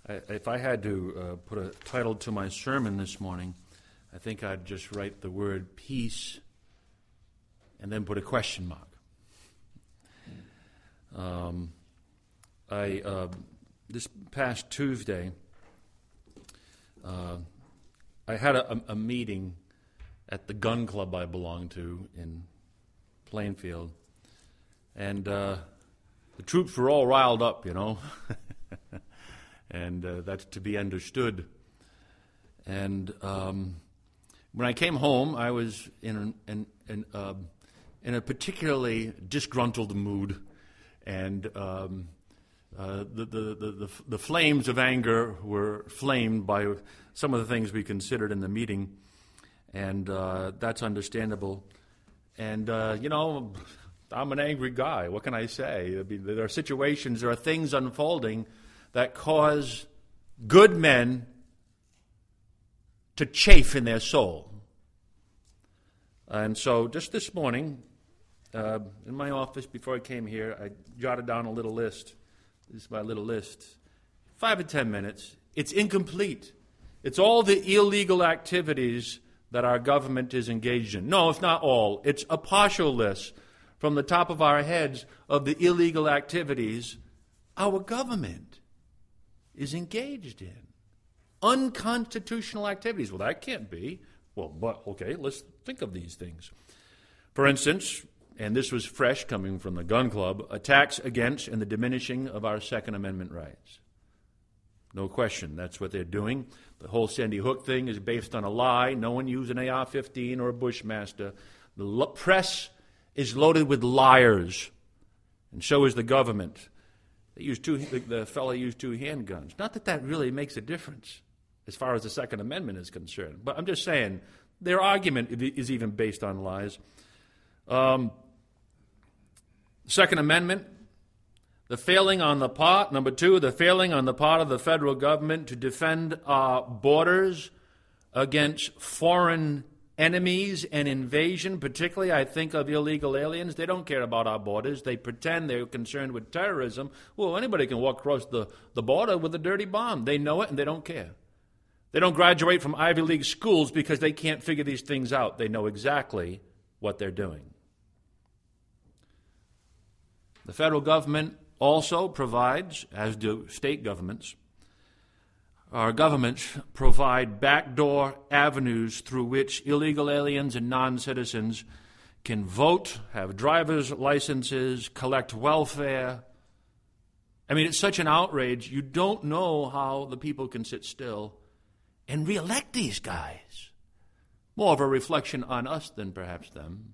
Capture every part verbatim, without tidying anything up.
I, if I had to uh, put a title to my sermon this morning, I think I'd just write the word peace and then put a question mark. Um, I uh, this past Tuesday, uh, I had a, a meeting at the gun club I belong to in Plainfield, and uh, the troops were all riled up, you know, and uh, that's to be understood. And um, when I came home, I was in an, in, uh, in a particularly disgruntled mood, and um, uh, the, the, the, the, the flames of anger were flamed by some of the things we considered in the meeting, and uh, that's understandable. And, uh, you know, I'm an angry guy. What can I say? I mean, there are situations, there are things unfolding that cause good men to chafe in their soul. And so just this morning, uh, in my office before I came here, I jotted down a little list. This is my little list. Five to ten minutes. It's incomplete. It's all the illegal activities that our government is engaged in. No, it's not all. It's a partial list from the top of our heads of the illegal activities our government is engaged in. Unconstitutional activities. Well, that can't be. Well, but, okay, let's think of these things. For instance, and this was fresh coming from the gun club, attacks against and the diminishing of our Second Amendment rights. No question, that's what they're doing. The whole Sandy Hook thing is based on a lie. No one used an A R fifteen or a Bushmaster. The lo- press is loaded with liars, and so is the government. They use two. The, the fellow used two handguns. Not that that really makes a difference as far as the Second Amendment is concerned, but I'm just saying their argument is even based on lies. Um, Second Amendment. The failing on the part, number two, the failing on the part of the federal government to defend our borders against foreign enemies and invasion, particularly I think of illegal aliens. They don't care about our borders. They pretend they're concerned with terrorism. Well, anybody can walk across the, the border with a dirty bomb. They know it and they don't care. They don't graduate from Ivy League schools because they can't figure these things out. They know exactly what they're doing. The federal government also provides, as do state governments, our governments provide backdoor avenues through which illegal aliens and non-citizens can vote, have driver's licenses, collect welfare. I mean, it's such an outrage. You don't know how the people can sit still and reelect these guys. More of a reflection on us than perhaps them.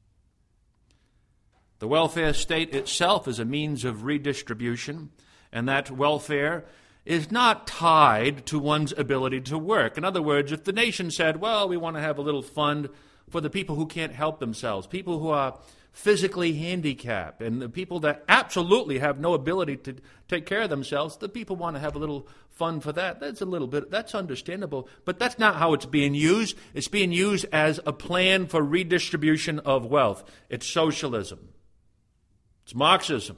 The welfare state itself is a means of redistribution, and that welfare is not tied to one's ability to work. In other words, if the nation said, well, we want to have a little fund for the people who can't help themselves, people who are physically handicapped, and the people that absolutely have no ability to take care of themselves, the people want to have a little fund for that. That's a little bit, that's understandable, but that's not how it's being used. It's being used as a plan for redistribution of wealth. It's socialism. It's Marxism.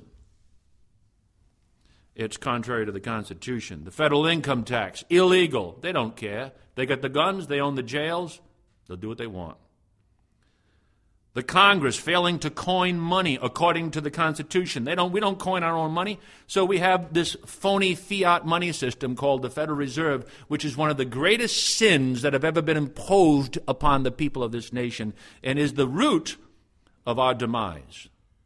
It's contrary to the Constitution. The federal income tax, illegal. They don't care. They got the guns, they own the jails, they'll do what they want. The Congress failing to coin money according to the Constitution. They don't, we don't coin our own money, so we have this phony fiat money system called the Federal Reserve, which is one of the greatest sins that have ever been imposed upon the people of this nation and is the root of our demise.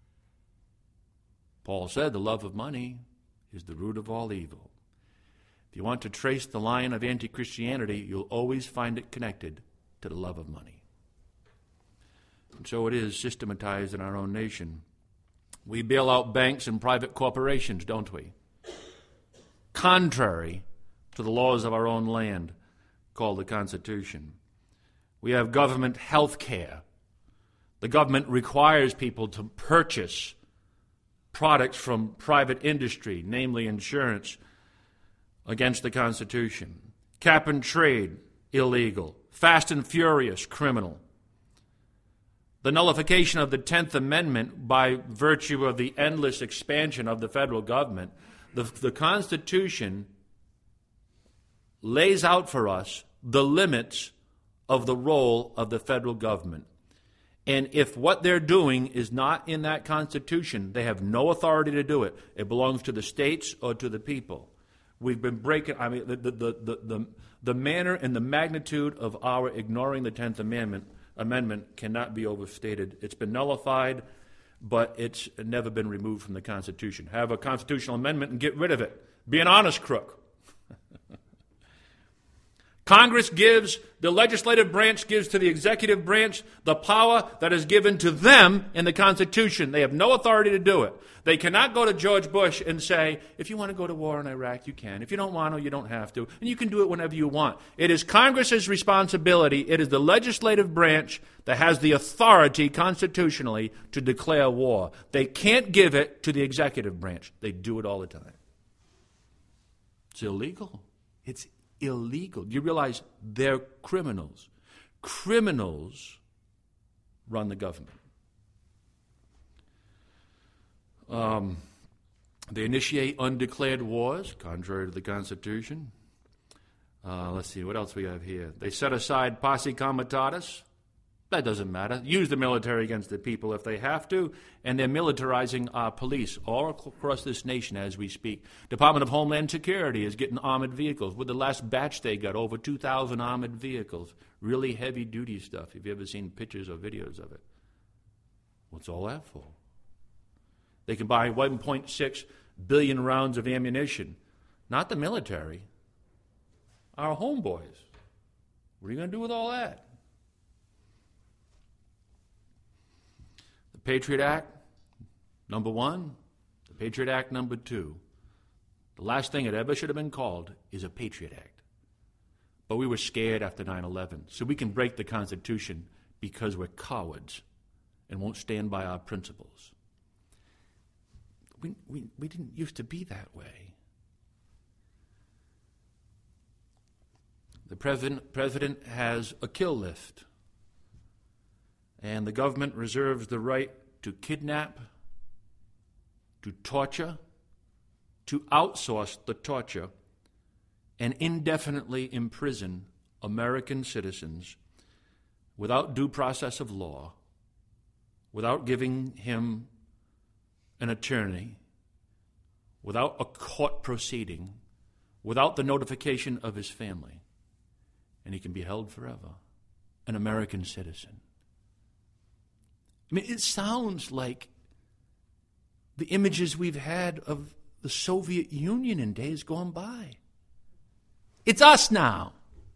Paul said the love of money is the root of all evil. If you want to trace the line of anti-Christianity, you'll always find it connected to the love of money. And so it is systematized in our own nation. We bail out banks and private corporations, don't we? Contrary to the laws of our own land, called the Constitution. We have government health care. The government requires people to purchase products from private industry, namely insurance, against the Constitution. Cap and trade, illegal. Fast and furious, criminal. The nullification of the tenth Amendment by virtue of the endless expansion of the federal government. The, the Constitution lays out for us the limits of the role of the federal government. And if what they're doing is not in that Constitution, they have no authority to do it. It belongs to the states or to the people. We've been breaking, I mean, the, the, the, the, the manner and the magnitude of our ignoring the tenth Amendment, Amendment cannot be overstated. It's been nullified, but it's never been removed from the Constitution. Have a constitutional amendment and get rid of it. Be an honest crook. Congress gives, the legislative branch gives to the executive branch the power that is given to them in the Constitution. They have no authority to do it. They cannot go to George Bush and say, if you want to go to war in Iraq, you can. If you don't want to, you don't have to. And you can do it whenever you want. It is Congress's responsibility. It is the legislative branch that has the authority constitutionally to declare war. They can't give it to the executive branch. They do it all the time. It's illegal. It's illegal. Do you realize they're criminals? Criminals run the government. Um, they initiate undeclared wars, contrary to the Constitution. Uh, let's see, what else we have here? They set aside posse comitatus. That doesn't matter. Use the military against the people if they have to, and they're militarizing our police all across this nation as we speak. Department of Homeland Security is getting armored vehicles. With the last batch they got, over two thousand armored vehicles. Really heavy-duty stuff. Have you ever seen pictures or videos of it? What's all that for? They can buy one point six billion rounds of ammunition. Not the military. Our homeboys. What are you going to do with all that? Patriot Act, number one. The Patriot Act, number two. The last thing it ever should have been called is a Patriot Act. But we were scared after nine eleven. So we can break the Constitution because we're cowards and won't stand by our principles. We, we, we didn't used to be that way. The president, president has a kill list. And the government reserves the right to kidnap, to torture, to outsource the torture, and indefinitely imprison American citizens without due process of law, without giving him an attorney, without a court proceeding, without the notification of his family. And he can be held forever, an American citizen. I mean, it sounds like the images we've had of the Soviet Union in days gone by. It's us now.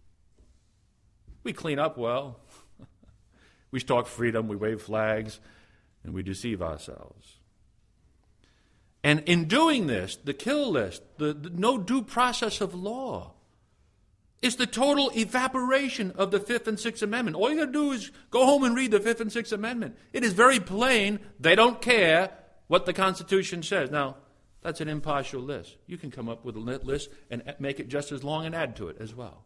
We clean up well. We talk freedom, we wave flags, and we deceive ourselves. And in doing this, the kill list, the, the no due process of law, it's the total evaporation of the Fifth and Sixth Amendment. All you got to do is go home and read the Fifth and Sixth Amendment. It is very plain. They don't care what the Constitution says. Now, that's an impartial list. You can come up with a list and make it just as long and add to it as well.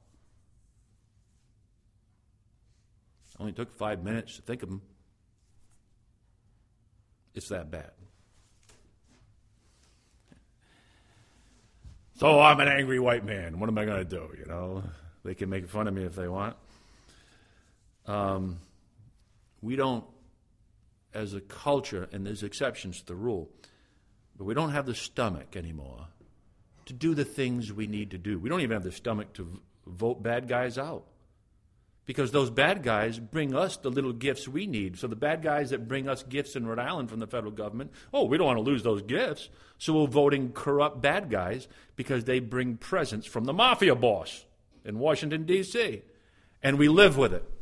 Only took five minutes to think of them. It's that bad. So I'm an angry white man. What am I going to do? You know, they can make fun of me if they want. Um, we don't, as a culture, and there's exceptions to the rule, but we don't have the stomach anymore to do the things we need to do. We don't even have the stomach to vote bad guys out. Because those bad guys bring us the little gifts we need. So the bad guys that bring us gifts in Rhode Island from the federal government, oh, we don't want to lose those gifts. So we're voting corrupt bad guys because they bring presents from the mafia boss in Washington, D C And we live with it.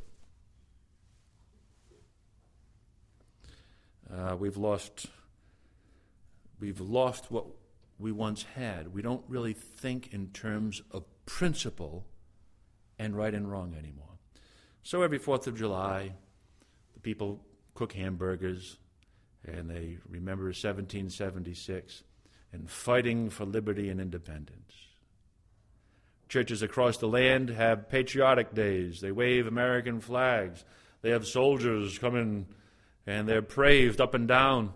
Uh, we've lost, we've lost what we once had. We don't really think in terms of principle and right and wrong anymore. So every fourth of July, the people cook hamburgers, and they remember seventeen seventy-six and fighting for liberty and independence. Churches across the land have patriotic days. They wave American flags. They have soldiers come in, and they're praised up and down.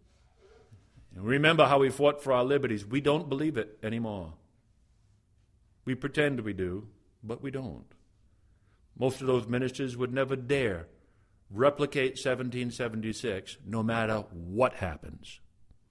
And remember how we fought for our liberties. We don't believe it anymore. We pretend we do, but we don't. Most of those ministers would never dare replicate seventeen seventy-six, no matter what happens.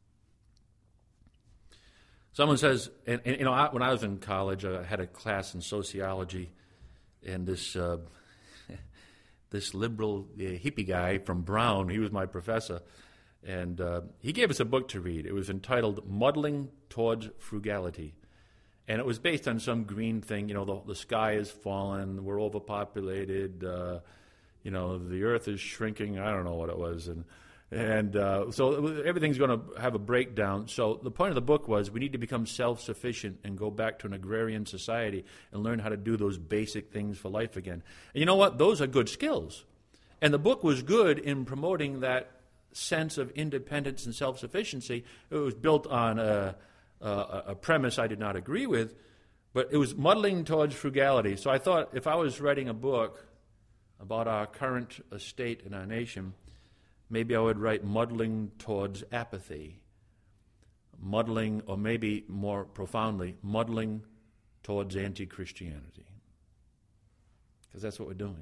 Someone says, and, and you know, I, when I was in college, I had a class in sociology, and this uh, this liberal uh, hippie guy from Brown, he was my professor, and uh, he gave us a book to read. It was entitled Muddling Towards Frugality. And it was based on some green thing, you know, the, the sky is fallen, we're overpopulated, uh, you know, the earth is shrinking, I don't know what it was. And and uh, so everything's going to have a breakdown. So the point of the book was we need to become self-sufficient and go back to an agrarian society and learn how to do those basic things for life again. And you know what? Those are good skills. And the book was good in promoting that sense of independence and self-sufficiency. It was built on a... Uh, a premise I did not agree with, but it was muddling towards frugality. So I thought if I was writing a book about our current state in our nation, maybe I would write muddling towards apathy, muddling, or maybe more profoundly, muddling towards anti-Christianity. Because that's what we're doing.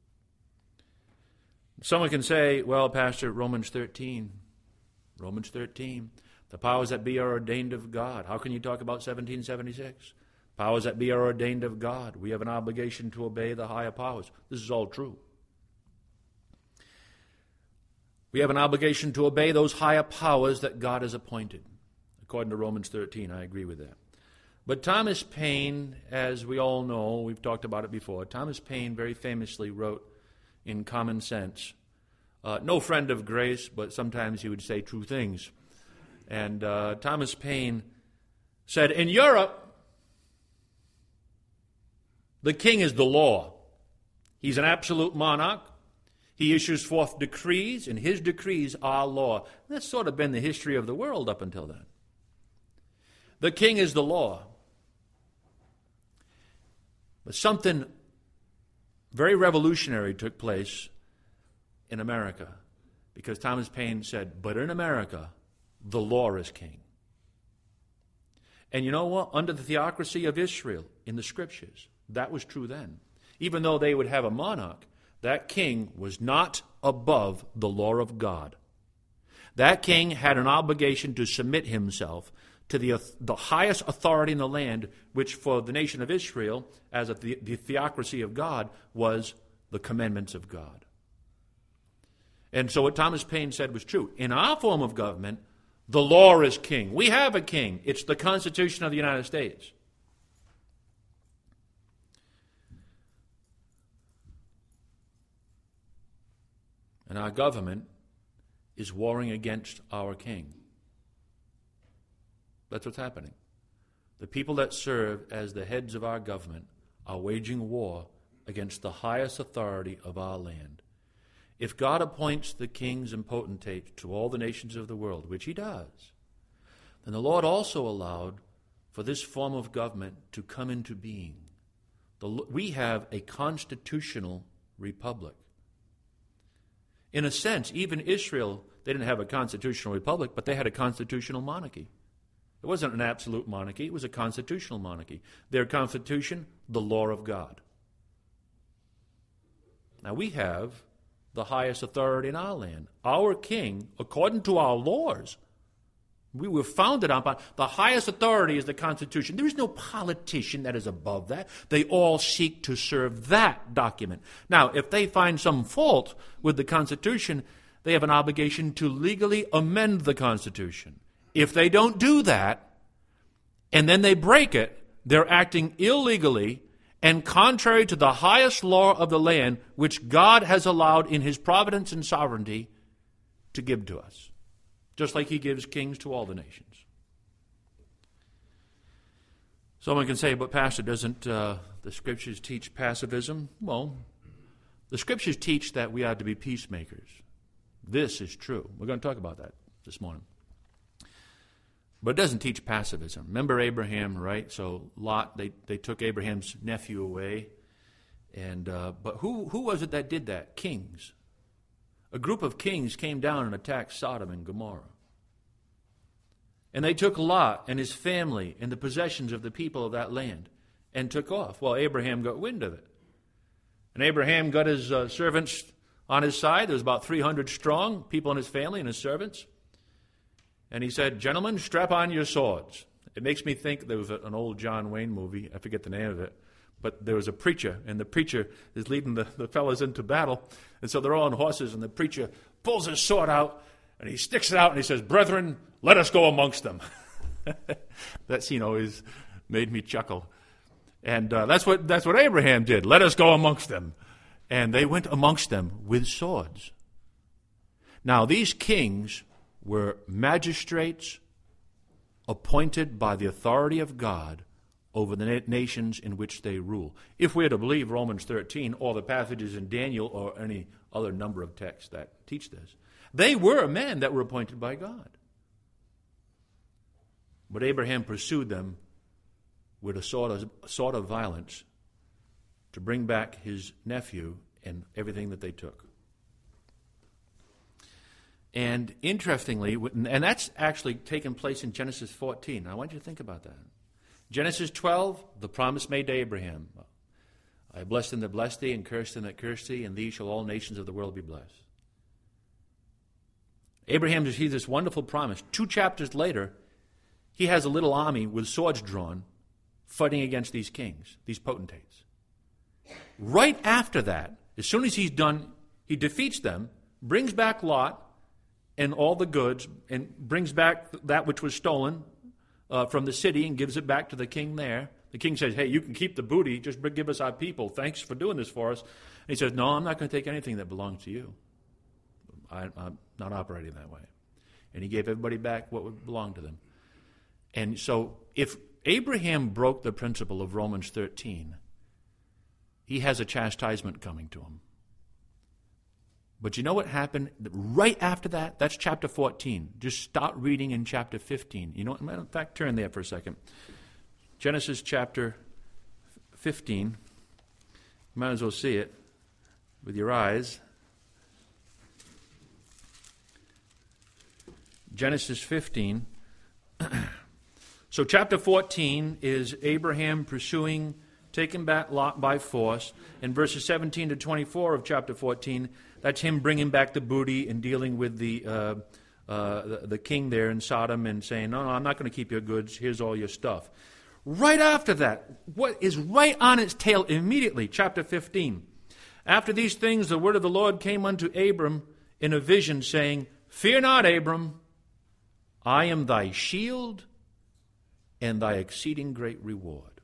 Someone can say, well, Pastor, Romans thirteen, Romans thirteen, the powers that be are ordained of God. How can you talk about seventeen seventy-six? Powers that be are ordained of God. We have an obligation to obey the higher powers. This is all true. We have an obligation to obey those higher powers that God has appointed. According to Romans thirteen, I agree with that. But Thomas Paine, as we all know, we've talked about it before, Thomas Paine very famously wrote in Common Sense, uh, no friend of grace, but sometimes he would say true things. And uh, Thomas Paine said, in Europe, the king is the law. He's an absolute monarch. He issues forth decrees, and his decrees are law. That's sort of been the history of the world up until then. The king is the law. But something very revolutionary took place in America, because Thomas Paine said, but in America, the law is king. And you know what? Under the theocracy of Israel in the Scriptures, that was true then. Even though they would have a monarch, that king was not above the law of God. That king had an obligation to submit himself to the, the highest authority in the land, which for the nation of Israel, as a the, the theocracy of God, was the commandments of God. And so what Thomas Paine said was true. In our form of government, the law is king. We have a king. It's the Constitution of the United States. And our government is warring against our king. That's what's happening. The people that serve as the heads of our government are waging war against the highest authority of our land. If God appoints the kings and potentates to all the nations of the world, which he does, then the Lord also allowed for this form of government to come into being. The, we have a constitutional republic. In a sense, even Israel, they didn't have a constitutional republic, but they had a constitutional monarchy. It wasn't an absolute monarchy, it was a constitutional monarchy. Their constitution, the law of God. Now we have the highest authority in our land. Our king, according to our laws, we were founded on, the highest authority is the Constitution. There is no politician that is above that. They all seek to serve that document. Now, if they find some fault with the Constitution, they have an obligation to legally amend the Constitution. If they don't do that, and then they break it, they're acting illegally and contrary to the highest law of the land, which God has allowed in his providence and sovereignty to give to us, just like he gives kings to all the nations. Someone can say, but Pastor, doesn't uh, the Scriptures teach pacifism? Well, the Scriptures teach that we are to be peacemakers. This is true. We're going to talk about that this morning. But it doesn't teach pacifism. Remember Abraham, right? So Lot, they, they took Abraham's nephew away. And uh, but who, who was it that did that? Kings. A group of kings came down and attacked Sodom and Gomorrah. And they took Lot and his family and the possessions of the people of that land. and took off. Well, Abraham got wind of it. And Abraham got his uh, servants on his side. There was about three hundred strong people in his family and his servants. And he said, gentlemen, strap on your swords. It makes me think there was a, an old John Wayne movie. I forget the name of it. But there was a preacher, and the preacher is leading the, the fellas into battle. And so they're all on horses, and the preacher pulls his sword out, and he sticks it out, and he says, brethren, let us go amongst them. That scene always made me chuckle. And uh, that's what that's what Abraham did. Let us go amongst them. And they went amongst them with swords. Now, these kings were magistrates appointed by the authority of God over the na- nations in which they rule. If we are to believe Romans thirteen or the passages in Daniel or any other number of texts that teach this, they were men that were appointed by God. But Abraham pursued them with a sort of, a sort of violence to bring back his nephew and everything that they took. And interestingly, and that's actually taken place in Genesis fourteen. I want you to think about that. Genesis twelve, the promise made to Abraham. I blessed them that blessed thee, and cursed them that cursed thee, and thee shall all nations of the world be blessed. Abraham receives this wonderful promise. Two chapters later, he has a little army with swords drawn, fighting against these kings, these potentates. Right after that, as soon as he's done, he defeats them, brings back Lot and all the goods, and brings back that which was stolen uh, from the city and gives it back to the king there. The king says, hey, you can keep the booty, just give us our people. Thanks for doing this for us. And he says, no, I'm not going to take anything that belongs to you. I, I'm not operating that way. And he gave everybody back what would belong to them. And so if Abraham broke the principle of Romans thirteen, he has a chastisement coming to him. But you know what happened right after that? That's chapter fourteen. Just start reading in chapter fifteen. You know, in fact, turn there for a second. Genesis chapter fifteen. You might as well see it with your eyes. Genesis fifteen. So chapter fourteen is Abraham pursuing, taking back Lot by force. In verses seventeen to twenty-four of chapter fourteen, that's him bringing back the booty and dealing with the uh, uh, the, the king there in Sodom and saying, no, no, I'm not going to keep your goods. Here's all your stuff. Right after that, what is right on its tail immediately, chapter fifteen. After these things, the word of the Lord came unto Abram in a vision, saying, fear not, Abram, I am thy shield and thy exceeding great reward.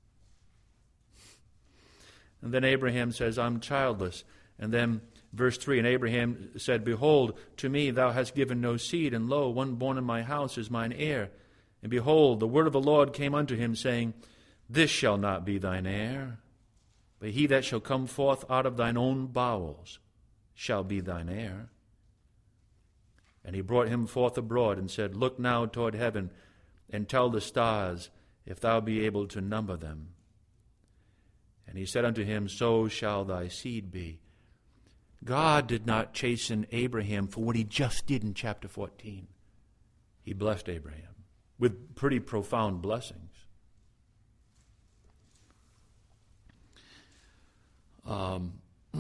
And then Abraham says, I'm childless. And then verse three, and Abraham said, behold, to me thou hast given no seed, and lo, one born in my house is mine heir. And behold, the word of the Lord came unto him, saying, this shall not be thine heir, but he that shall come forth out of thine own bowels shall be thine heir. And he brought him forth abroad, and said, look now toward heaven, and tell the stars, if thou be able to number them. And he said unto him, so shall thy seed be. God did not chasten Abraham for what he just did in chapter fourteen. He blessed Abraham with pretty profound blessings. Um,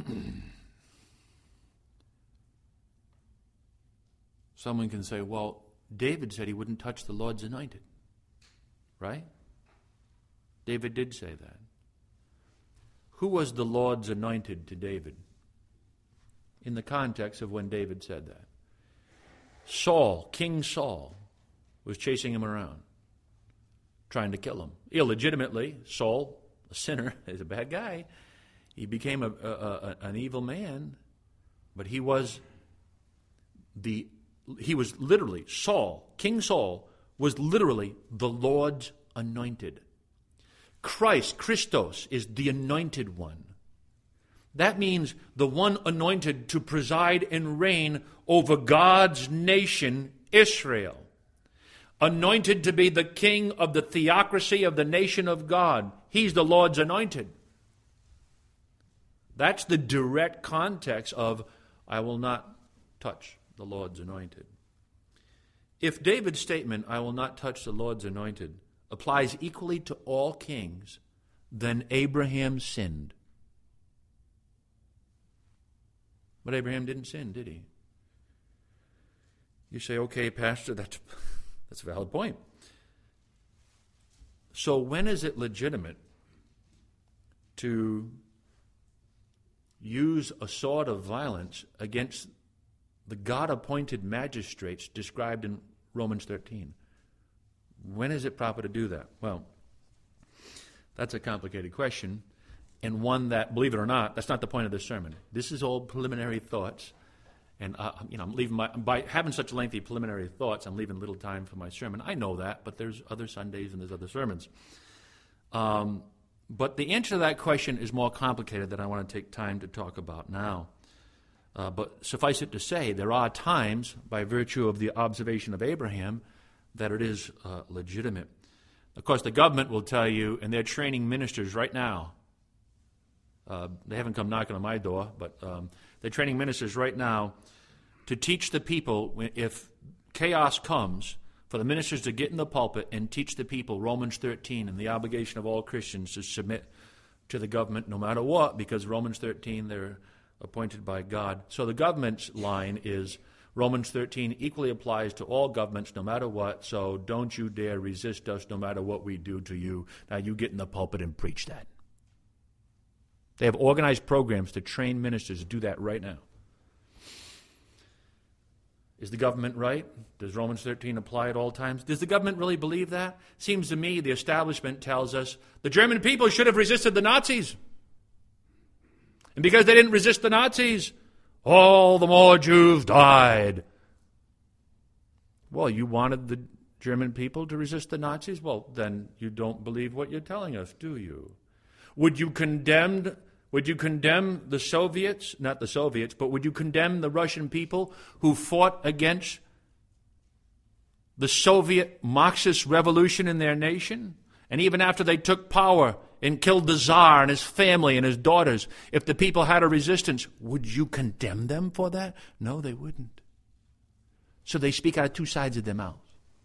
someone can say, well, David said he wouldn't touch the Lord's anointed. Right? David did say that. Who was the Lord's anointed to David? In the context of when David said that. Saul, King Saul, was chasing him around, trying to kill him. Illegitimately, Saul, a sinner, is a bad guy. He became a, a, a, an evil man, but he was the he was literally, Saul, King Saul, was literally the Lord's anointed. Christ, Christos, is the anointed one. That means the one anointed to preside and reign over God's nation, Israel. Anointed to be the king of the theocracy of the nation of God. He's the Lord's anointed. That's the direct context of, I will not touch the Lord's anointed. If David's statement, I will not touch the Lord's anointed, applies equally to all kings, then Abraham sinned. But Abraham didn't sin, did he? You say, okay, Pastor, that's, that's a valid point. So when is it legitimate to use a sword of violence against the God-appointed magistrates described in Romans thirteen? When is it proper to do that? Well, that's a complicated question, and one that, believe it or not, that's not the point of this sermon. This is all preliminary thoughts, and uh, you know, I'm leaving my by having such lengthy preliminary thoughts, I'm leaving little time for my sermon. I know that, but there's other Sundays and there's other sermons. Um, but the answer to that question is more complicated than I want to take time to talk about now. Uh, but suffice it to say, there are times, by virtue of the observation of Abraham, that it is uh, legitimate. Of course, the government will tell you, and they're training ministers right now. Uh, they haven't come knocking on my door, but um, they're training ministers right now to teach the people, if chaos comes, for the ministers to get in the pulpit and teach the people Romans thirteen and the obligation of all Christians to submit to the government no matter what, because Romans thirteen, they're appointed by God. So the government's line is Romans thirteen equally applies to all governments no matter what, so don't you dare resist us no matter what we do to you. Now you get in the pulpit and preach that. They have organized programs to train ministers to do that right now. Is the government right? Does Romans thirteen apply at all times? Does the government really believe that? Seems to me the establishment tells us the German people should have resisted the Nazis. And because they didn't resist the Nazis, all the more Jews died. Well, you wanted the German people to resist the Nazis? Well, then you don't believe what you're telling us, do you? Would you condemn, would you condemn the Soviets, not the Soviets, but would you condemn the Russian people who fought against the Soviet Marxist revolution in their nation? And even after they took power and killed the Tsar and his family and his daughters, if the people had a resistance, would you condemn them for that? No, they wouldn't. So they speak out of two sides of their mouths.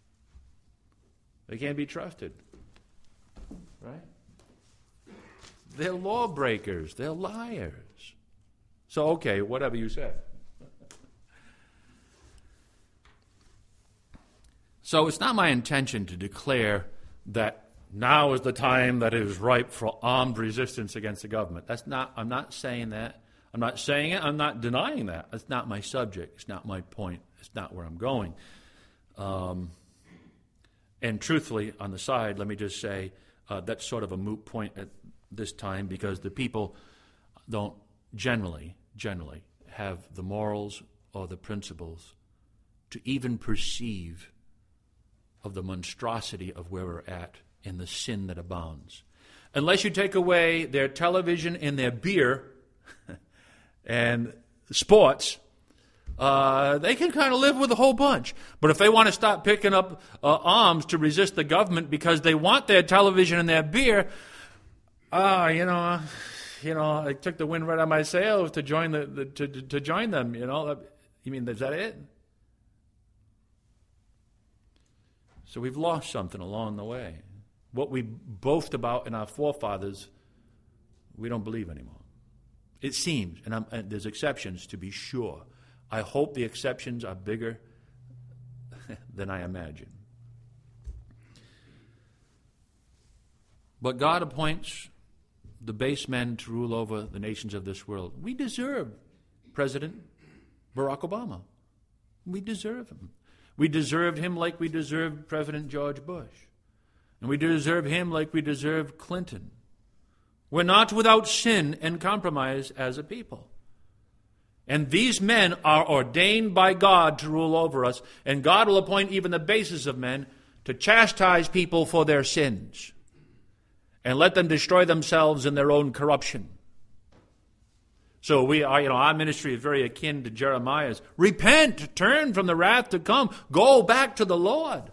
They can't be trusted. Right? They're lawbreakers. They're liars. So, okay, whatever you said. So it's not my intention to declare that now is the time that is ripe for armed resistance against the government. That's not, I'm not saying that. I'm not saying it. I'm not denying that. That's not my subject. It's not my point. It's not where I'm going. Um, and truthfully, on the side, let me just say uh, that's sort of a moot point at this time because the people don't generally, generally have the morals or the principles to even perceive of the monstrosity of where we're at and the sin that abounds. Unless you take away their television and their beer and sports, uh, they can kind of live with a whole bunch. But if they want to stop picking up uh, arms to resist the government because they want their television and their beer, ah, uh, you know, you know, I took the wind right out of my sails to join the, the to, to join them. You know, you mean is that it? So we've lost something along the way. What we boast about in our forefathers, we don't believe anymore. It seems, and, I'm, and there's exceptions to be sure. I hope the exceptions are bigger than I imagine. But God appoints the base men to rule over the nations of this world. We deserve President Barack Obama. We deserve him. We deserved him like we deserved President George Bush. And we deserve him like we deserve Clinton. We're not without sin and compromise as a people. And these men are ordained by God to rule over us, and God will appoint even the basest of men to chastise people for their sins and let them destroy themselves in their own corruption. So we are, you know, our ministry is very akin to Jeremiah's. Repent, turn from the wrath to come, go back to the Lord.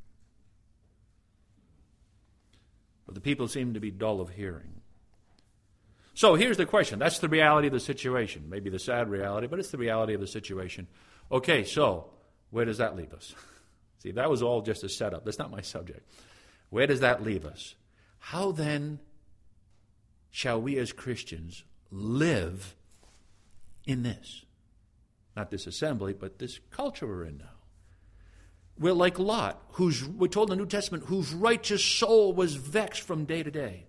But the people seem to be dull of hearing. So here's the question. That's the reality of the situation. Maybe the sad reality, but it's the reality of the situation. Okay, so where does that leave us? See, that was all just a setup. That's not my subject. Where does that leave us? How then shall we as Christians live in this? Not this assembly, but this culture we're in now. We're like Lot, who's, we're told in the New Testament, whose righteous soul was vexed from day to day.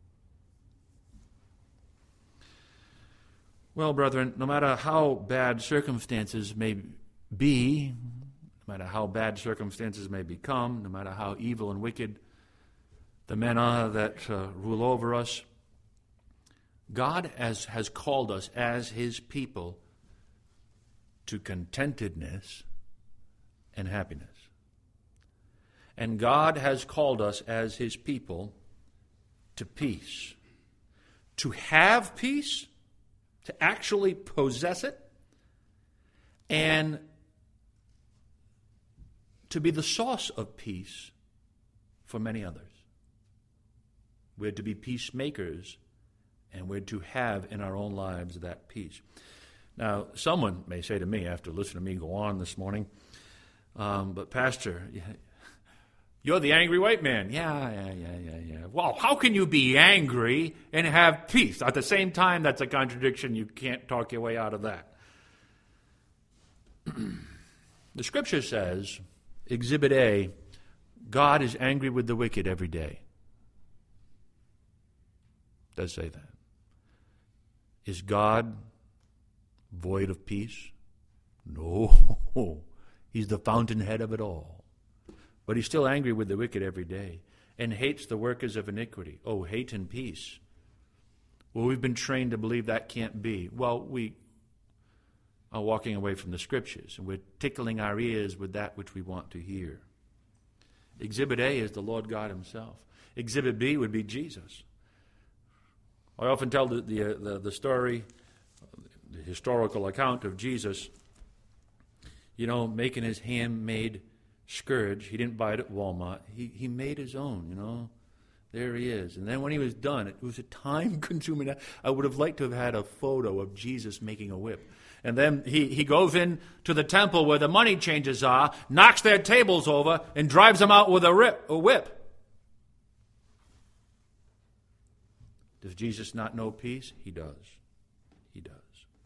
Well, brethren, no matter how bad circumstances may be, no matter how bad circumstances may become, no matter how evil and wicked the men are that uh, rule over us, God has, has called us as His people to contentedness and happiness. And God has called us as His people to peace. To have peace, to actually possess it, and to be the source of peace for many others. We're to be peacemakers, and we're to have in our own lives that peace. Now, someone may say to me, after listening to me go on this morning, um, but Pastor, you're the angry white man. Yeah, yeah, yeah, yeah, yeah. Well, how can you be angry and have peace? At the same time, that's a contradiction. You can't talk your way out of that. The Scripture says, Exhibit A, God is angry with the wicked every day. It does say that. Is God void of peace? No. He's the fountainhead of it all. But He's still angry with the wicked every day and hates the workers of iniquity. Oh, hate and peace. Well, we've been trained to believe that can't be. Well, we are walking away from the Scriptures, and we're tickling our ears with that which we want to hear. Exhibit A is the Lord God Himself. Exhibit B would be Jesus. I often tell the, the, the, the story, the historical account of Jesus, you know, making His handmade scourge. He didn't buy it at Walmart. He, he made His own, you know. There He is. And then when He was done, it was a time-consuming. I would have liked to have had a photo of Jesus making a whip. And then he, he goes in to the temple where the money changers are, knocks their tables over, and drives them out with a, rip, a whip. Does Jesus not know peace? He does. He does.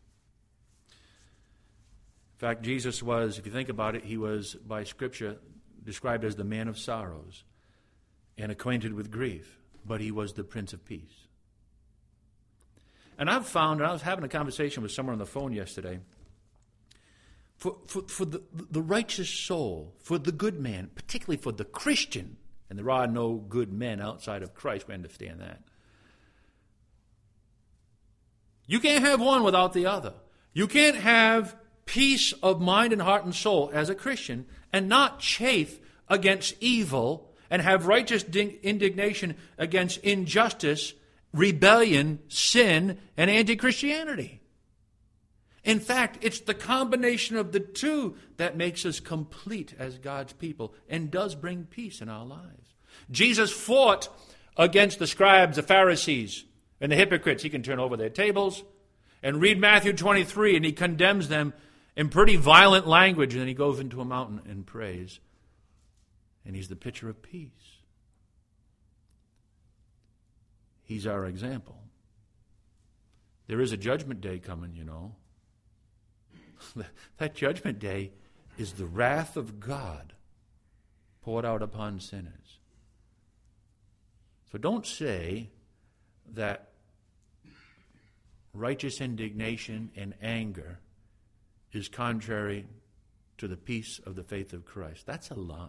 In fact, Jesus was, if you think about it, He was, by Scripture, described as the man of sorrows and acquainted with grief, but He was the Prince of Peace. And I've found, and I was having a conversation with someone on the phone yesterday, for, for, for the, the righteous soul, for the good man, particularly for the Christian, and there are no good men outside of Christ, we understand that. You can't have one without the other. You can't have peace of mind and heart and soul as a Christian and not chafe against evil and have righteous indignation against injustice, rebellion, sin, and anti-Christianity. In fact, it's the combination of the two that makes us complete as God's people and does bring peace in our lives. Jesus fought against the scribes, the Pharisees, and the hypocrites. He can turn over their tables and read Matthew twenty-three, and He condemns them in pretty violent language, and then He goes into a mountain and prays. And He's the picture of peace. He's our example. There is a judgment day coming, you know. That judgment day is the wrath of God poured out upon sinners. So don't say that righteous indignation and anger is contrary to the peace of the faith of Christ. That's a lie.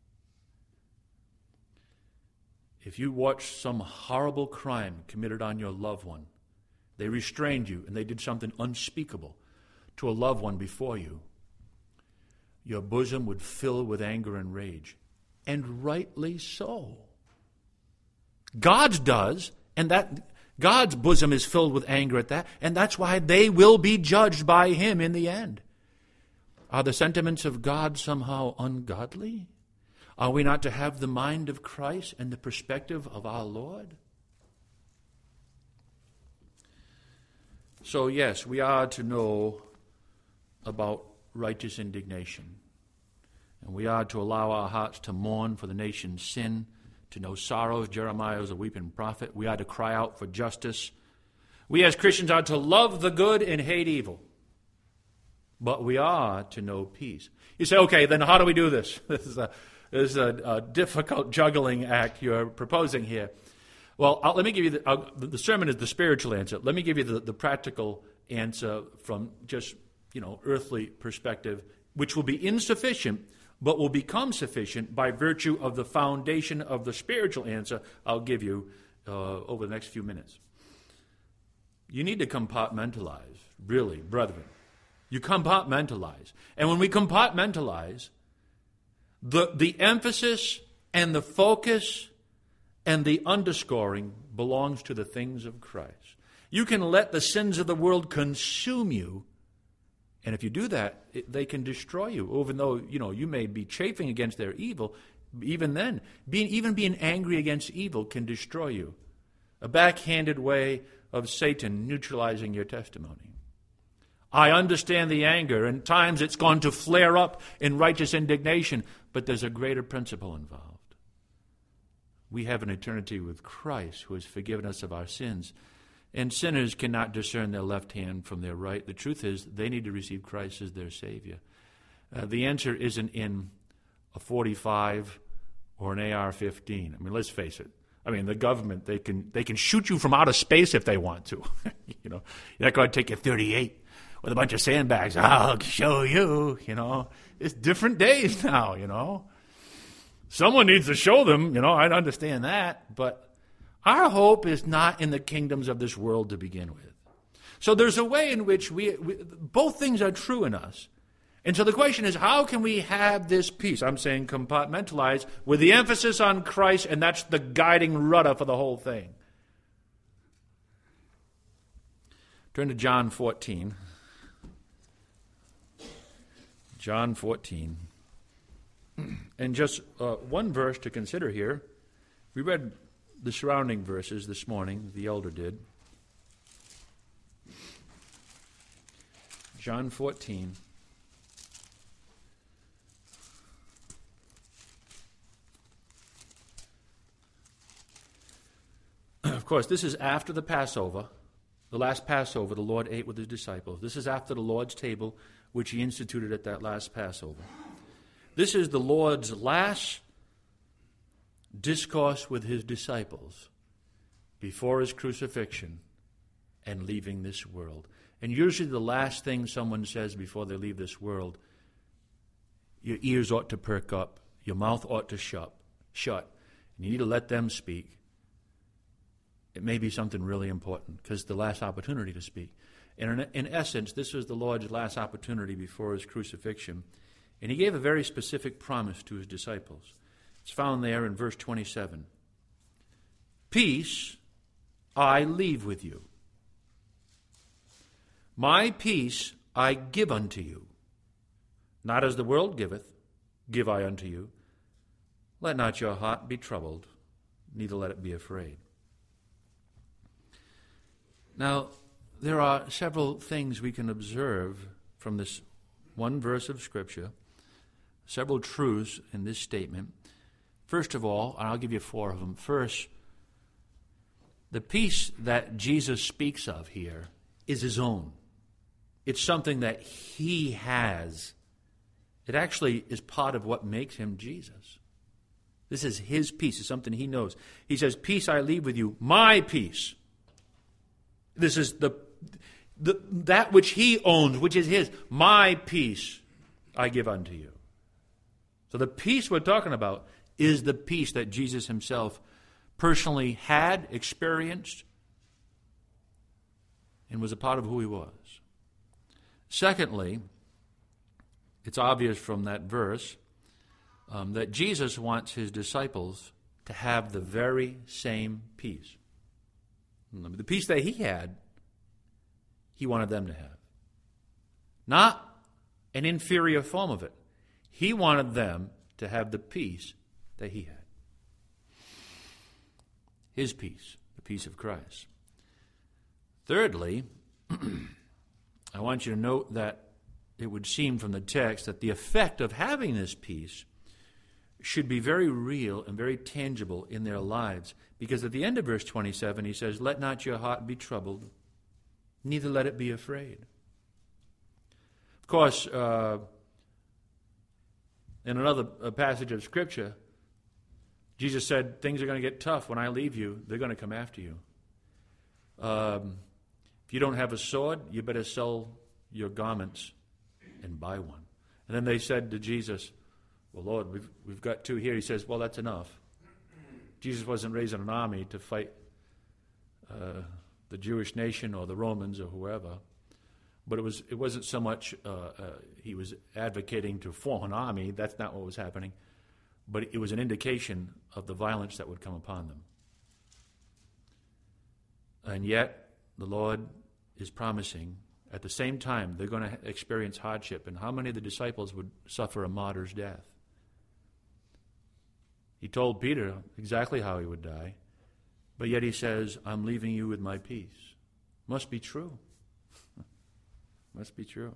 If you watch some horrible crime committed on your loved one, they restrained you and they did something unspeakable to a loved one before you, your bosom would fill with anger and rage, and rightly so. God's does, and that God's bosom is filled with anger at that, and that's why they will be judged by Him in the end. Are the sentiments of God somehow ungodly? Are we not to have the mind of Christ and the perspective of our Lord? So yes, we are to know about righteous indignation. And we are to allow our hearts to mourn for the nation's sin, to know sorrow, as Jeremiah was a weeping prophet. We are to cry out for justice. We as Christians are to love the good and hate evil. But we are to know peace. You say, okay, then how do we do this? This is a, this is a, a difficult juggling act you're proposing here. Well, I'll, let me give you, the, I'll, the sermon is the spiritual answer. Let me give you the, the practical answer from just, you know, earthly perspective, which will be insufficient, but will become sufficient by virtue of the foundation of the spiritual answer I'll give you uh, over the next few minutes. You need to compartmentalize, really, brethren. You compartmentalize. And when we compartmentalize, the, the emphasis and the focus and the underscoring belongs to the things of Christ. You can let the sins of the world consume you, and if you do that, it, they can destroy you. Even though, you know, you may be chafing against their evil, even then, being, even being angry against evil can destroy you. A backhanded way of Satan neutralizing your testimony. I understand the anger, and at times it's going to flare up in righteous indignation, but there's a greater principle involved. We have an eternity with Christ, who has forgiven us of our sins, and sinners cannot discern their left hand from their right. The truth is, they need to receive Christ as their Savior. Uh, the answer isn't in a forty-five or an A R fifteen. I mean, let's face it. I mean, the government, they can they can shoot you from outer space if they want to. You know, you're not going to take your thirty-eight with a bunch of sandbags. I'll show you, you know. It's different days now, you know. Someone needs to show them, you know, I understand that. But our hope is not in the kingdoms of this world to begin with. So there's a way in which we, we both things are true in us. And so the question is, how can we have this peace? I'm saying compartmentalize with the emphasis on Christ, and that's the guiding rudder for the whole thing. Turn to John fourteen. John fourteen. And just uh, one verse to consider here. We read the surrounding verses this morning, the elder did. John fourteen. Of course, this is after the Passover. The last Passover, the Lord ate with his disciples. This is after the Lord's table, which he instituted at that last Passover. This is the Lord's last discourse with his disciples before his crucifixion and leaving this world. And usually the last thing someone says before they leave this world, your ears ought to perk up, your mouth ought to shut, shut, and you need to let them speak. It may be something really important because it's the last opportunity to speak. And in, in essence, this was the Lord's last opportunity before his crucifixion. And he gave a very specific promise to his disciples. It's found there in verse twenty-seven. Peace I leave with you. My peace I give unto you. Not as the world giveth, give I unto you. Let not your heart be troubled, neither let it be afraid. Now, there are several things we can observe from this one verse of Scripture, several truths in this statement. First of all, and I'll give you four of them. First, the peace that Jesus speaks of here is his own. It's something that he has. It actually is part of what makes him Jesus. This is his peace. It's something he knows. He says, peace I leave with you, my peace. This is the, the that which he owns, which is his. My peace I give unto you. So the peace we're talking about is the peace that Jesus himself personally had, experienced, and was a part of who he was. Secondly, it's obvious from that verse um, that Jesus wants his disciples to have the very same peace. The peace that he had, he wanted them to have. Not an inferior form of it. He wanted them to have the peace that he had. His peace, the peace of Christ. Thirdly, I want you to note that it would seem from the text that the effect of having this peace should be very real and very tangible in their lives. Because at the end of verse twenty-seven, he says, "Let not your heart be troubled, neither let it be afraid." Of course, uh, in another passage of Scripture, Jesus said, things are going to get tough. When I leave you, they're going to come after you. Um, if you don't have a sword, you better sell your garments and buy one. And then they said to Jesus, "Well, Lord, we've, we've got two here." He says, "Well, that's enough." Jesus wasn't raising an army to fight uh, the Jewish nation or the Romans or whoever. But it, was, it wasn't so much uh, uh, he was advocating to form an army. That's not what was happening. But it was an indication of the violence that would come upon them. And yet, the Lord is promising, at the same time, they're going to experience hardship. And how many of the disciples would suffer a martyr's death? He told Peter exactly how he would die. But yet he says, "I'm leaving you with my peace." Must be true. Must be true.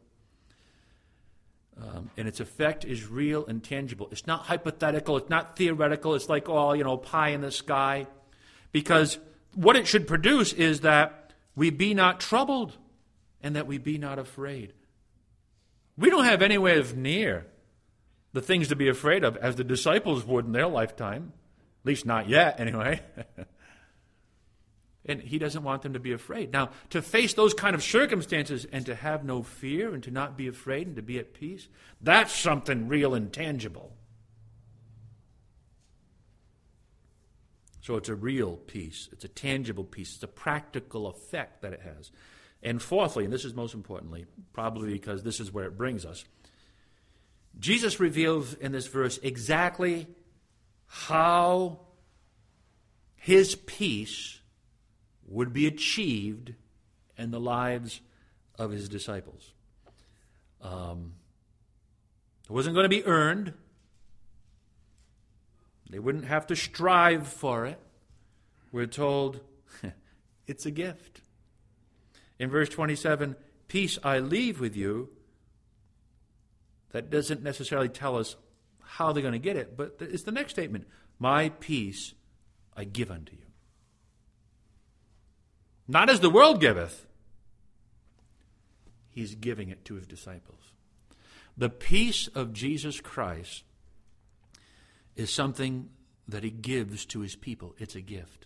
Um, and its effect is real and tangible. It's not hypothetical. It's not theoretical. It's like, oh, you know, pie in the sky. Because what it should produce is that we be not troubled and that we be not afraid. We don't have anywhere near the things to be afraid of as the disciples would in their lifetime. At least not yet, anyway. And he doesn't want them to be afraid. Now, to face those kind of circumstances and to have no fear and to not be afraid and to be at peace, that's something real and tangible. So it's a real peace. It's a tangible peace. It's a practical effect that it has. And fourthly, and this is most importantly, probably because this is where it brings us, Jesus reveals in this verse exactly how his peace would be achieved in the lives of his disciples. Um, it wasn't going to be earned. They wouldn't have to strive for it. We're told it's a gift. In verse twenty-seven, "Peace I leave with you." That doesn't necessarily tell us how they're going to get it, but it's the next statement. "My peace I give unto you." Not as the world giveth. He's giving it to his disciples. The peace of Jesus Christ is something that he gives to his people. It's a gift.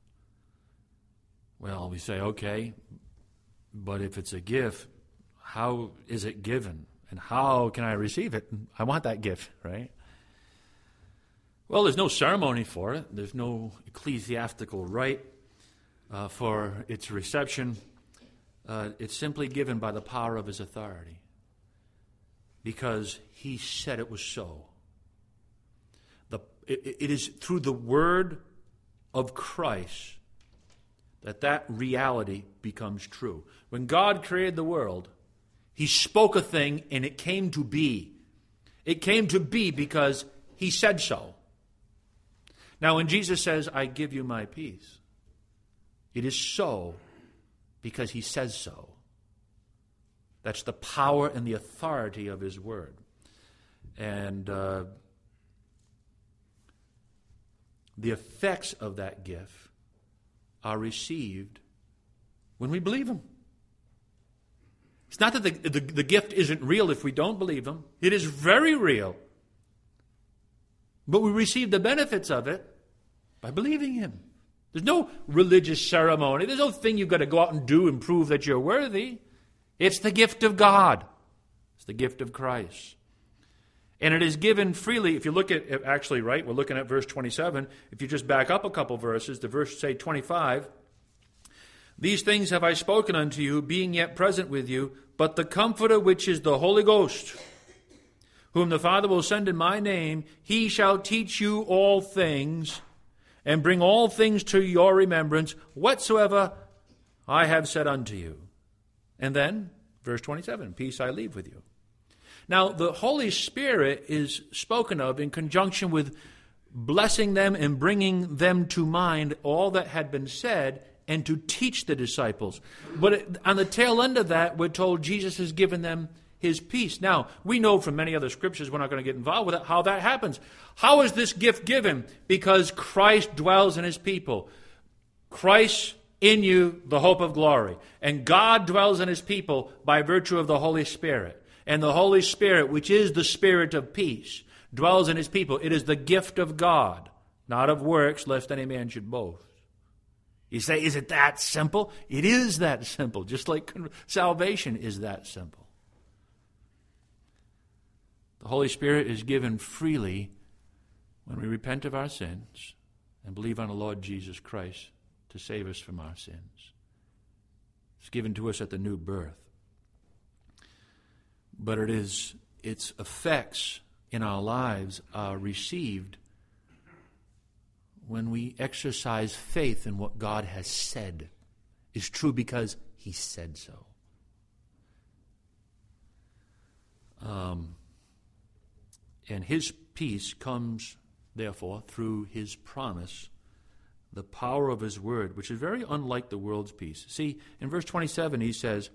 Well, we say, okay, but if it's a gift, how is it given? And how can I receive it? I want that gift, right? Well, there's no ceremony for it. There's no ecclesiastical rite uh, for its reception. Uh, it's simply given by the power of his authority, because he said it was so. The, it, it is through the word of Christ that that reality becomes true. When God created the world, he spoke a thing and it came to be. It came to be because he said so. Now, when Jesus says, "I give you my peace," it is so because he says so. That's the power and the authority of his word. And uh, the effects of that gift are received when we believe him. It's not that the, the, the gift isn't real if we don't believe him. It is very real. But we receive the benefits of it by believing him. There's no religious ceremony. There's no thing you've got to go out and do and prove that you're worthy. It's the gift of God. It's the gift of Christ. And it is given freely. If you look at, actually, right, we're looking at verse twenty-seven. If you just back up a couple verses, the verse, say, twenty-five. "These things have I spoken unto you, being yet present with you, but the Comforter, which is the Holy Ghost, whom the Father will send in my name, he shall teach you all things, and bring all things to your remembrance, whatsoever I have said unto you." And then, verse twenty-seven, "Peace I leave with you." Now, the Holy Spirit is spoken of in conjunction with blessing them and bringing them to mind all that had been said and to teach the disciples. But on the tail end of that, we're told Jesus has given them his peace. Now, we know from many other scriptures, we're not going to get involved with it, how that happens. How is this gift given? Because Christ dwells in his people. Christ in you, the hope of glory. And God dwells in his people by virtue of the Holy Spirit. And the Holy Spirit, which is the Spirit of peace, dwells in his people. It is the gift of God, not of works, lest any man should boast. You say, is it that simple? It is that simple, just like salvation is that simple. The Holy Spirit is given freely when we repent of our sins and believe on the Lord Jesus Christ to save us from our sins. It's given to us at the new birth. But it is its effects in our lives are received when we exercise faith in what God has said is true because he said so. Um, and his peace comes, therefore, through his promise, the power of his word, which is very unlike the world's peace. See, in verse twenty-seven he says,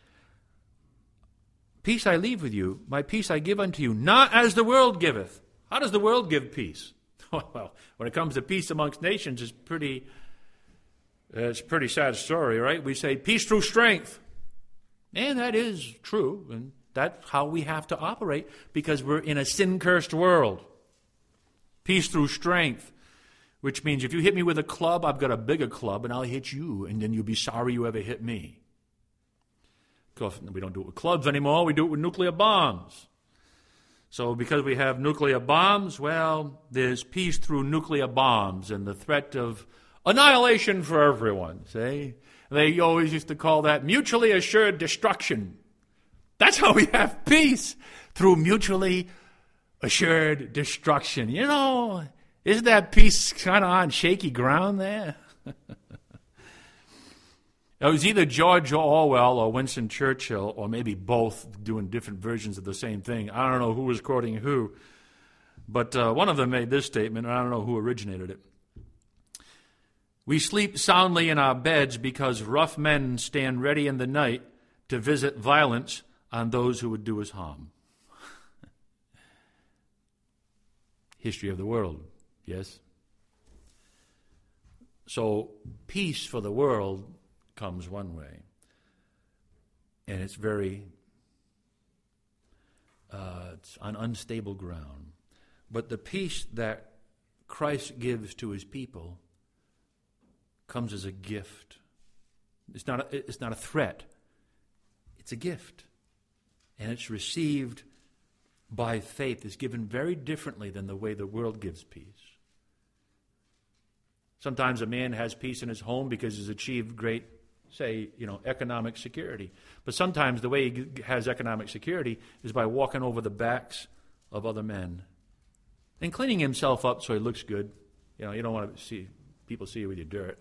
peace I leave with you, my peace I give unto you, not as the world giveth. How does the world give peace? Well, when it comes to peace amongst nations, it's pretty, uh, it's a pretty sad story, right? We say peace through strength. And that is true, and that's how we have to operate because we're in a sin-cursed world. Peace through strength, which means if you hit me with a club, I've got a bigger club, and I'll hit you, and then you'll be sorry you ever hit me. Of course, we don't do it with clubs anymore. We do it with nuclear bombs. So because we have nuclear bombs, well, there's peace through nuclear bombs and the threat of annihilation for everyone, see? They always used to call that mutually assured destruction. That's how we have peace, through mutually assured destruction. You know, isn't that peace kind of on shaky ground there? It was either George Orwell or Winston Churchill, or maybe both, doing different versions of the same thing. I don't know who was quoting who, but uh, one of them made this statement, and I don't know who originated it. We sleep soundly in our beds because rough men stand ready in the night to visit violence on those who would do us harm. History of the world, yes? So peace for the world comes one way, and it's very uh, it's on unstable ground. But the peace that Christ gives to his people comes as a gift. It's not a, it's not a threat. It's a gift, and it's received by faith. It's given very differently than the way the world gives peace. Sometimes a man has peace in his home because he's achieved great, say, you know, economic security. But sometimes the way he has economic security is by walking over the backs of other men and cleaning himself up so he looks good. You know, you don't want to see people see you with your dirt.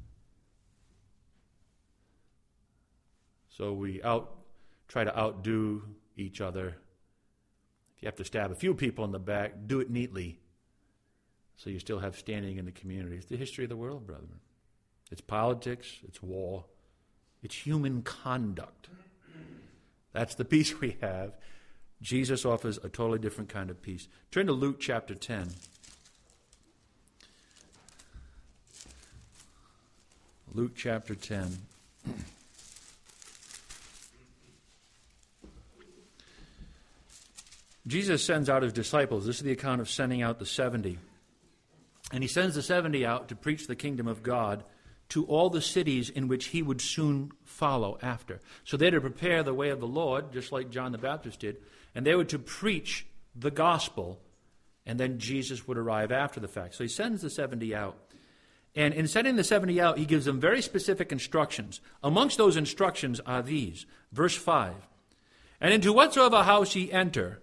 So we out try to outdo each other. If you have to stab a few people in the back, do it neatly so you still have standing in the community. It's the history of the world, brethren. It's politics, it's war, it's human conduct. That's the peace we have. Jesus offers a totally different kind of peace. Turn to Luke chapter ten. Luke chapter ten. Jesus sends out his disciples. This is the account of sending out the seventy. And he sends the seventy out to preach the kingdom of God to all the cities in which he would soon follow after. So they're to prepare the way of the Lord, just like John the Baptist did, and they were to preach the gospel, and then Jesus would arrive after the fact. So he sends the seventy out. And in sending the seventy out, he gives them very specific instructions. Amongst those instructions are these. Verse five. And into whatsoever house ye enter,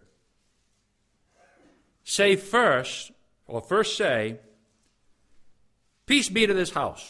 say first, or first say, peace be to this house.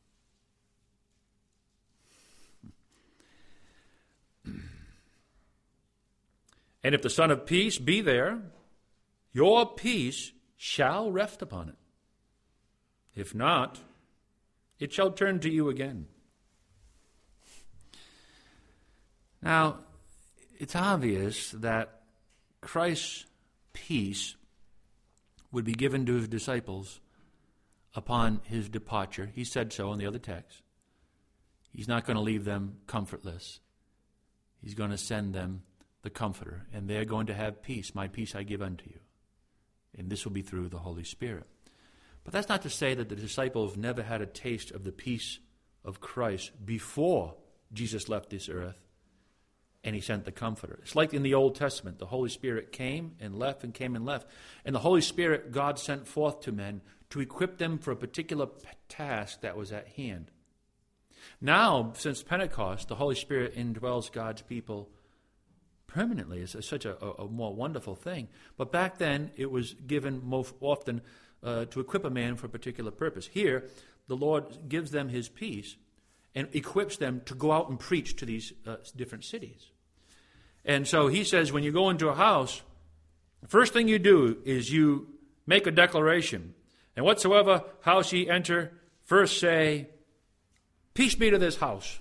And if the Son of Peace be there, your peace shall rest upon it. If not, it shall turn to you again. Now, it's obvious that Christ's peace would be given to his disciples upon his departure. He said so in the other text. He's not going to leave them comfortless. He's going to send them the Comforter, and they're going to have peace. My peace I give unto you. And this will be through the Holy Spirit. But that's not to say that the disciples never had a taste of the peace of Christ before Jesus left this earth and he sent the Comforter. It's like in the Old Testament. The Holy Spirit came and left and came and left. And the Holy Spirit God sent forth to men to equip them for a particular task that was at hand. Now, since Pentecost, the Holy Spirit indwells God's people permanently. It's such a, a, a more wonderful thing. But back then, it was given most often uh, to equip a man for a particular purpose. Here, the Lord gives them his peace and equips them to go out and preach to these uh, different cities. And so he says, when you go into a house, the first thing you do is you make a declaration. And whatsoever house ye enter, first say, peace be to this house.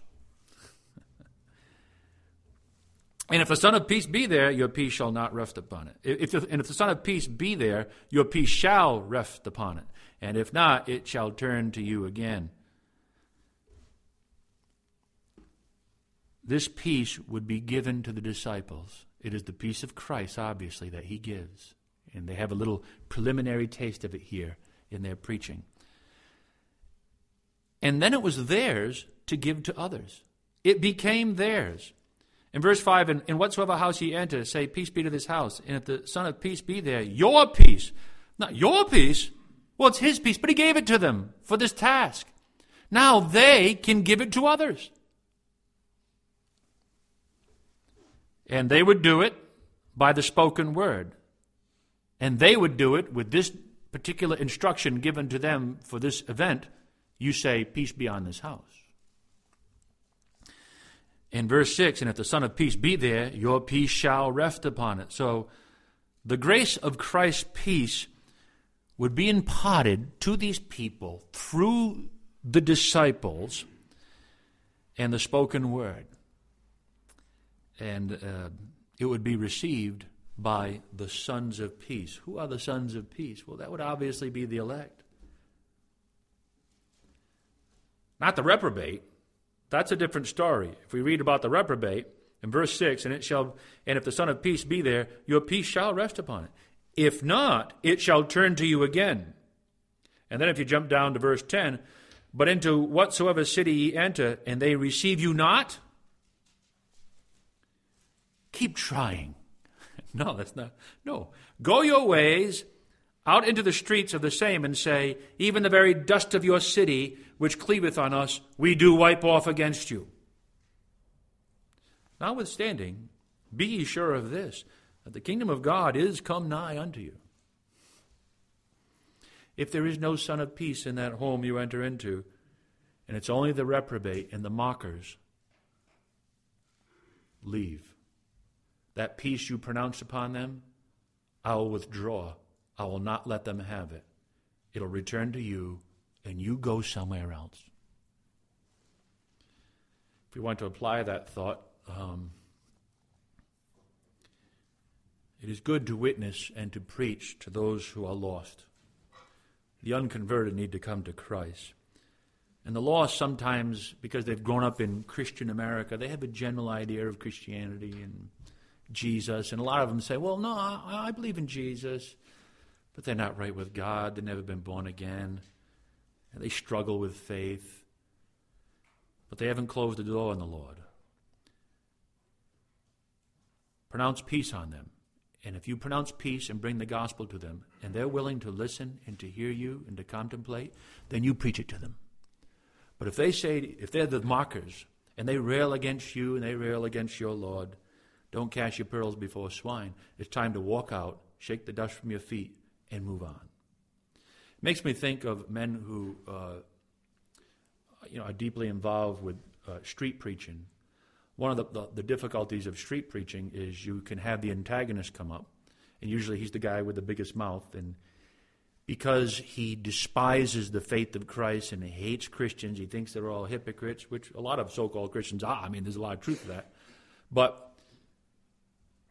And if the Son of Peace be there, your peace shall not rest upon it. If, if, and if the Son of Peace be there, your peace shall rest upon it. And if not, it shall turn to you again. This peace would be given to the disciples. It is the peace of Christ, obviously, that he gives. And they have a little preliminary taste of it here in their preaching. And then it was theirs to give to others. It became theirs. In verse five, in, in whatsoever house ye enter, say, peace be to this house. And if the Son of Peace be there, your peace. Not your peace. Well, it's his peace, but he gave it to them for this task. Now they can give it to others. And they would do it by the spoken word. And they would do it with this particular instruction given to them for this event. You say, peace be on this house. In verse six, and if the Son of Peace be there, your peace shall rest upon it. So the grace of Christ's peace would be imparted to these people through the disciples and the spoken word. And uh, it would be received by the sons of peace. Who are the sons of peace? Well, that would obviously be the elect. Not the reprobate. That's a different story. If we read about the reprobate in verse six, and it shall, and if the Son of Peace be there, your peace shall rest upon it. If not, it shall turn to you again. And then if you jump down to verse ten, but into whatsoever city ye enter, and they receive you not, keep trying. No, that's not. No. Go your ways out into the streets of the same and say, even the very dust of your city, which cleaveth on us, we do wipe off against you. Notwithstanding, be ye sure of this, that the kingdom of God is come nigh unto you. If there is no Son of Peace in that home you enter into, and it's only the reprobate and the mockers, leave. That peace you pronounce upon them, I will withdraw. I will not let them have it. It'll return to you, and you go somewhere else. If we want to apply that thought, um, it is good to witness and to preach to those who are lost. The unconverted need to come to Christ. And the lost sometimes, because they've grown up in Christian America, they have a general idea of Christianity and Jesus. And a lot of them say, well, no, I, I believe in Jesus. But they're not right with God. They've never been born again. And they struggle with faith. But they haven't closed the door on the Lord. Pronounce peace on them. And if you pronounce peace and bring the gospel to them, and they're willing to listen and to hear you and to contemplate, then you preach it to them. But if they say, if they're the mockers, and they rail against you and they rail against your Lord, don't cast your pearls before swine. It's time to walk out, shake the dust from your feet, and move on. It makes me think of men who uh, you know, are deeply involved with uh, street preaching. One of the, the, the difficulties of street preaching is you can have the antagonist come up, and usually he's the guy with the biggest mouth, and because he despises the faith of Christ and he hates Christians, he thinks they're all hypocrites, which a lot of so-called Christians are. I mean, there's a lot of truth to that. But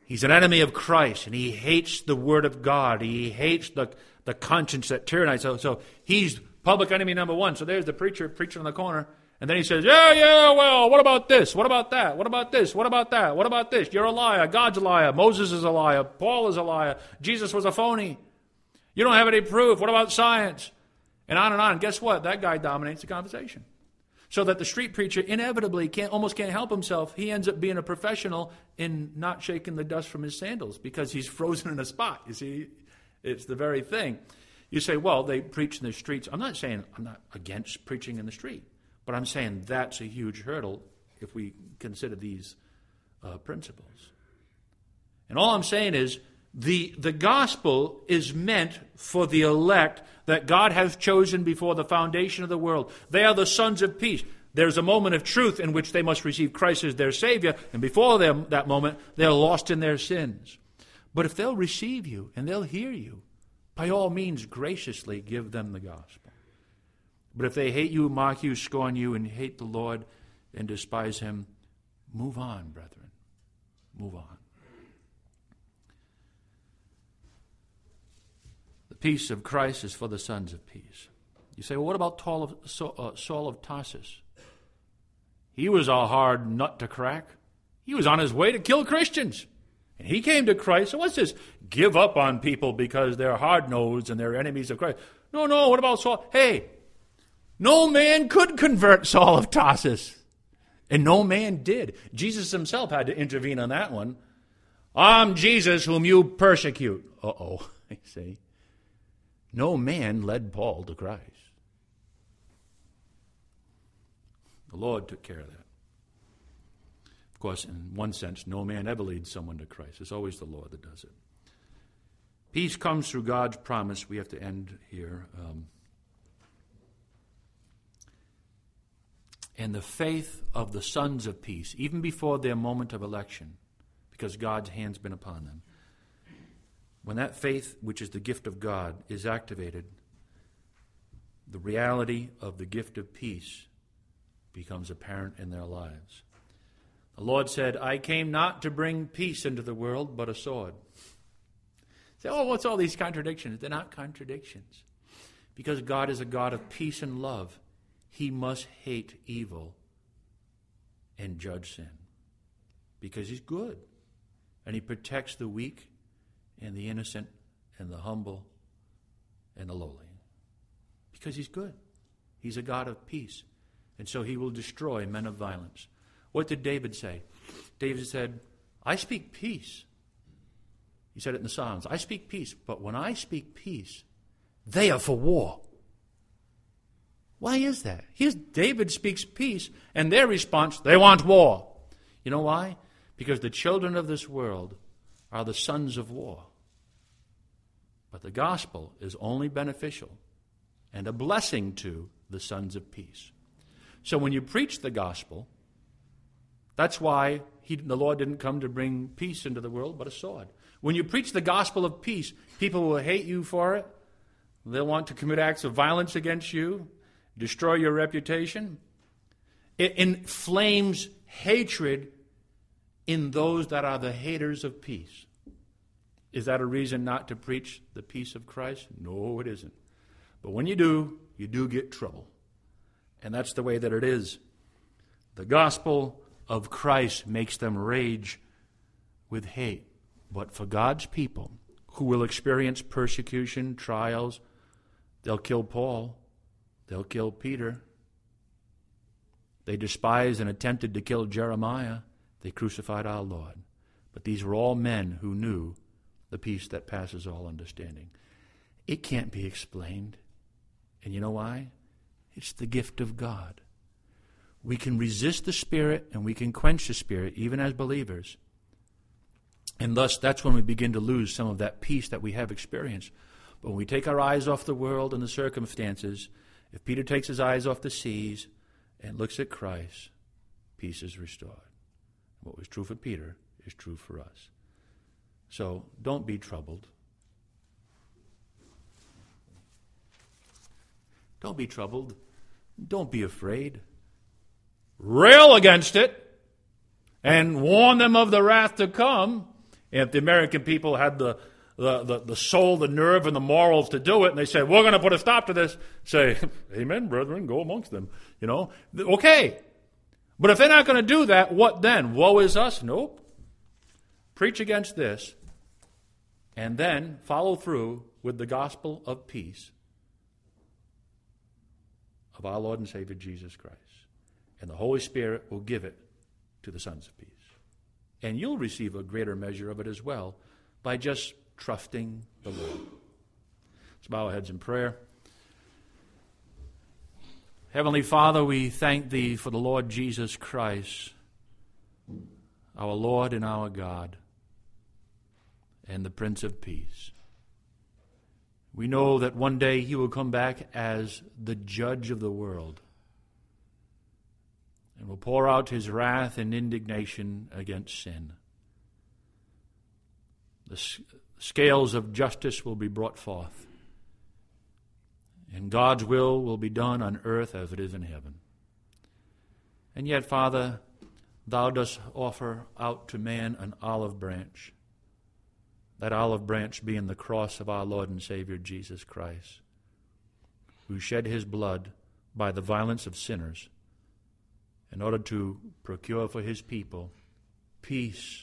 He's an enemy of Christ, and he hates the Word of God. He hates the, the conscience that tyrannizes. So, so he's public enemy number one. So there's the preacher preaching on the corner. And then he says, yeah, yeah, well, what about this? What about that? What about this? What about that? What about this? You're a liar. God's a liar. Moses is a liar. Paul is a liar. Jesus was a phony. You don't have any proof. What about science? And on and on. And guess what? That guy dominates the conversation. So that the street preacher inevitably can't, almost can't help himself. He ends up being a professional in not shaking the dust from his sandals because he's frozen in a spot. You see, it's the very thing. You say, well, they preach in the streets. I'm not saying I'm not against preaching in the street. But I'm saying that's a huge hurdle if we consider these uh, principles. And all I'm saying is the, the gospel is meant for the elect that God has chosen before the foundation of the world. They are the sons of peace. There's a moment of truth in which they must receive Christ as their Savior. And before them, that moment, they're lost in their sins. But if they'll receive you and they'll hear you, by all means, graciously give them the gospel. But if they hate you, mock you, scorn you, and hate the Lord and despise him, move on, brethren. Move on. The peace of Christ is for the sons of peace. You say, well, what about Saul of Tarsus? He was a hard nut to crack. He was on his way to kill Christians. And he came to Christ. So what's this? Give up on people because they're hard-nosed and they're enemies of Christ. No, no, what about Saul? Hey, no man could convert Saul of Tarsus. And no man did. Jesus himself had to intervene on that one. I'm Jesus whom you persecute. Uh-oh, I see. No man led Paul to Christ. The Lord took care of that. Of course, in one sense, no man ever leads someone to Christ. It's always the Lord that does it. Peace comes through God's promise. We have to end here. Um, and the faith of the sons of peace, even before their moment of election, because God's hand's been upon them. When that faith, which is the gift of God, is activated, the reality of the gift of peace becomes apparent in their lives. The Lord said, I came not to bring peace into the world, but a sword. Say, oh, what's all these contradictions? They're not contradictions. Because God is a God of peace and love, he must hate evil and judge sin. Because he's good. And he protects the weak and the innocent and the humble and the lowly. Because he's good. He's a God of peace. And so he will destroy men of violence. What did David say? David said, I speak peace. He said it in the Psalms. I speak peace, but when I speak peace, they are for war. Why is that? Here's David speaks peace, and their response, they want war. You know why? Because the children of this world are the sons of war. But the gospel is only beneficial and a blessing to the sons of peace. So when you preach the gospel, that's why he, the Lord didn't come to bring peace into the world, but a sword. When you preach the gospel of peace, people will hate you for it. They'll want to commit acts of violence against you, destroy your reputation. It inflames hatred in those that are the haters of peace. Is that a reason not to preach the peace of Christ? No, it isn't. But when you do, you do get trouble. And that's the way that it is. The gospel of Christ makes them rage with hate. But for God's people who will experience persecution, trials, they'll kill Paul. They'll kill Peter. They despised and attempted to kill Jeremiah. They crucified our Lord. But these were all men who knew the peace that passes all understanding. It can't be explained. And you know why? It's the gift of God. We can resist the Spirit and we can quench the Spirit, even as believers. And thus, that's when we begin to lose some of that peace that we have experienced. But when we take our eyes off the world and the circumstances, if Peter takes his eyes off the seas and looks at Christ, peace is restored. What was true for Peter is true for us. So don't be troubled. Don't be troubled. Don't be afraid. Rail against it and warn them of the wrath to come. And if the American people had the, the, the, the soul, the nerve, and the morals to do it, and they said, we're going to put a stop to this, say, amen, brethren, go amongst them. You know, okay. But if they're not going to do that, what then? Woe is us? Nope. Preach against this, and then follow through with the gospel of peace of our Lord and Savior Jesus Christ. And the Holy Spirit will give it to the sons of peace. And you'll receive a greater measure of it as well by just trusting the Lord. Let's bow our heads in prayer. Heavenly Father, we thank Thee for the Lord Jesus Christ, our Lord and our God, and the Prince of Peace. We know that one day He will come back as the judge of the world and will pour out His wrath and indignation against sin. The scales of justice will be brought forth, and God's will will be done on earth as it is in heaven. And yet, Father, Thou dost offer out to man an olive branch, that olive branch being the cross of our Lord and Savior Jesus Christ, who shed His blood by the violence of sinners in order to procure for His people peace.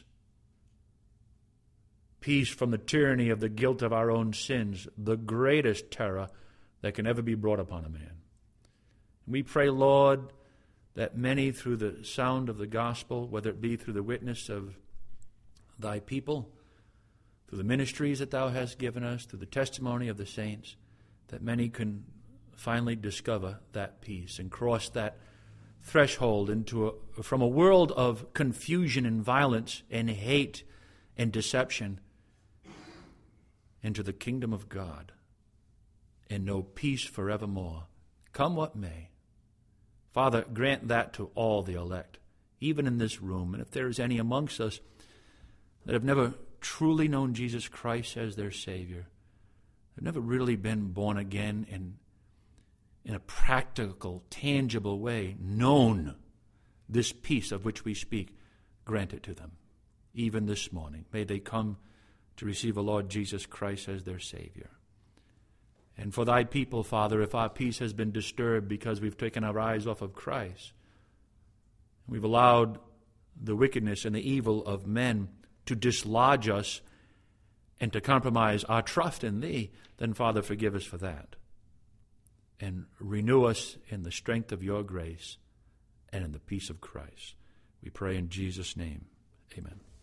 Peace from the tyranny of the guilt of our own sins, the greatest terror that can ever be brought upon a man. We pray, Lord, that many through the sound of the gospel, whether it be through the witness of Thy people, through the ministries that Thou hast given us, through the testimony of the saints, that many can finally discover that peace and cross that threshold into a, from a world of confusion and violence and hate and deception into the kingdom of God and know peace forevermore. Come what may. Father, grant that to all the elect, even in this room. And if there is any amongst us that have never truly known Jesus Christ as their Savior, have never really been born again in, in a practical, tangible way, known this peace of which we speak, grant it to them, even this morning. May they come to receive the Lord Jesus Christ as their Savior. And for Thy people, Father, if our peace has been disturbed because we've taken our eyes off of Christ, we've allowed the wickedness and the evil of men to dislodge us and to compromise our trust in Thee, then, Father, forgive us for that. And renew us in the strength of Your grace and in the peace of Christ. We pray in Jesus' name. Amen.